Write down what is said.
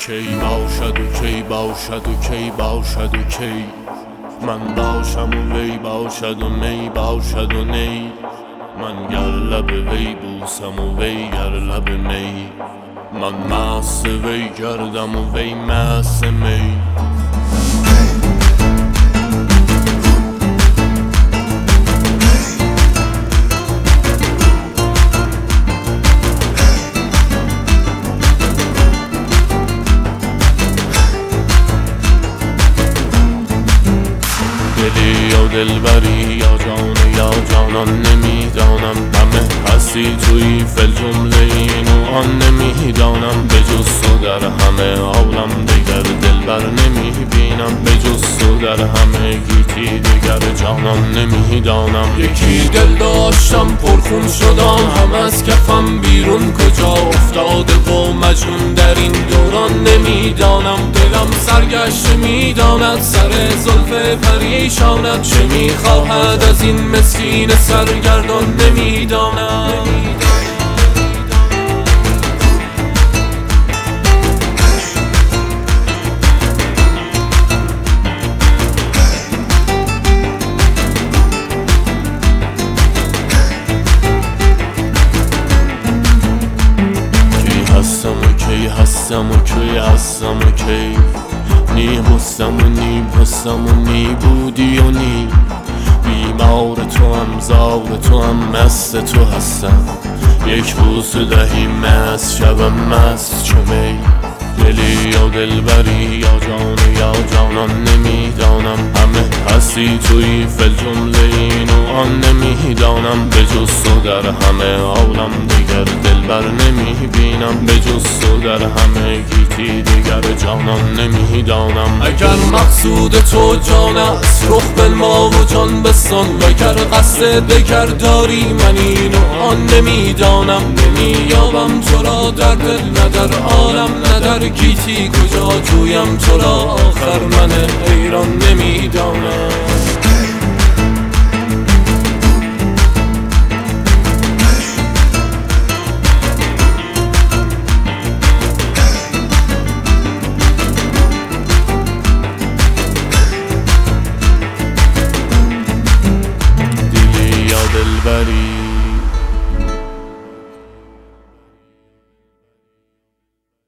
کی باشد و کی باشد و کی باشد و کی من باشم و وی باشد و می باشد و نی من گر لب وی بوسم و وی گر لب می من مست وی گردم و وی مست می دلی یا دلبری یا جان یا جانان نمیدانم همه هستی توی فل جمله این و آن نمیدانم به جز تو در همه عالم دیگر دلبر نمیبینم به جز تو در همه گیتی دیگر جانان نمیدانم یکی دل داشتم پرخون شدم هم از کفم بیرون کجا افتاده و مجنون در این دوران نمیدانم دلم سرگشته میداند سر زلف پریشانت چه میخواهد از این مسکین سرگردان نمیدانم کی هستم و کی هستم و کی نی هستم و نی هستم و نی بودی و نی بیمار تو هم زار تو هم مست تو هستم یک بوس دهی مست شبم مست چو می دلی یا دلبری یا جان یا جانان نمیدانم همه هستی توی فل جمله این و آن نمیدانم به جز تو در همه عالم دیگر دلبر نمیبینم به جز تو در همه گیتی دیگر جانان نمیدانم اگر مقصود تو جان است رخ بنما و جان بستان وگر قصد دگر داری من این و آن نمیدانم نمییابم تو را در دل نه در عالم نه در گیتی کجا جویم تو را آخر من حیران نمیدانم